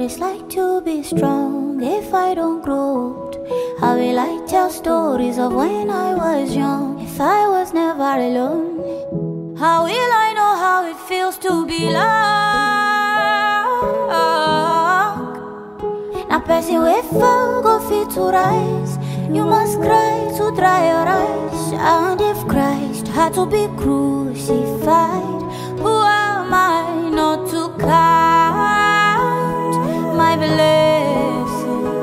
always like to be strong if I don't grow old. I will I tell stories of when I was young, if I was never alone. How will I know how it feels to be loved? Now person with fall go fit to rise. You must cry to dry your eyes. And if Christ had to be crucified, who am I not to count my blessings?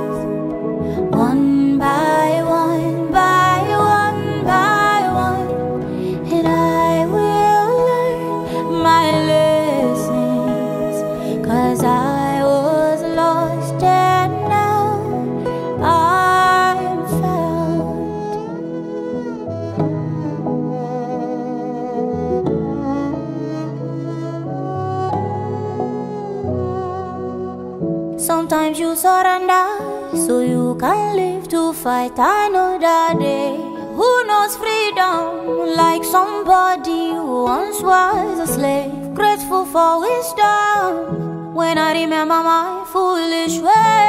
One by one, by one, by one, and I will learn my lessons. 'Cause I was lost and now I'm found. Sometimes you surrender so you can live to fight another day. Who knows freedom like somebody who once was a slave? Grateful for wisdom when I remember my foolish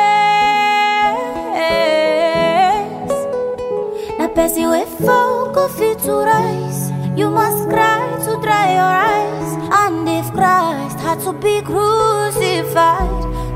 ways. Now person with fall go fit to rise. You must cry to dry your eyes. And if Christ had to be crucified,